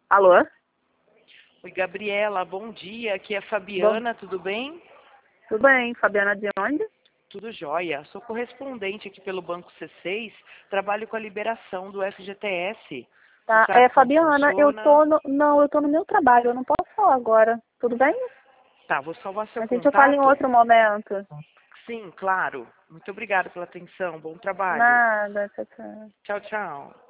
Alô? Oi, Gabriela, bom dia. Aqui é a Fabiana, tudo bem? Tudo bem, Fabiana de onde? Tudo jóia. Sou correspondente aqui pelo Banco C6, trabalho com a liberação do FGTS. Você Tá, sabe como Fabiana, funciona? não, eu tô no meu trabalho, eu não posso falar agora. Tudo bem? Tá, vou salvar seu A gente fala em contato? outro momento. Sim, claro. Muito obrigada pela atenção. Bom trabalho. Nada, tchau, tchau. Tchau, tchau.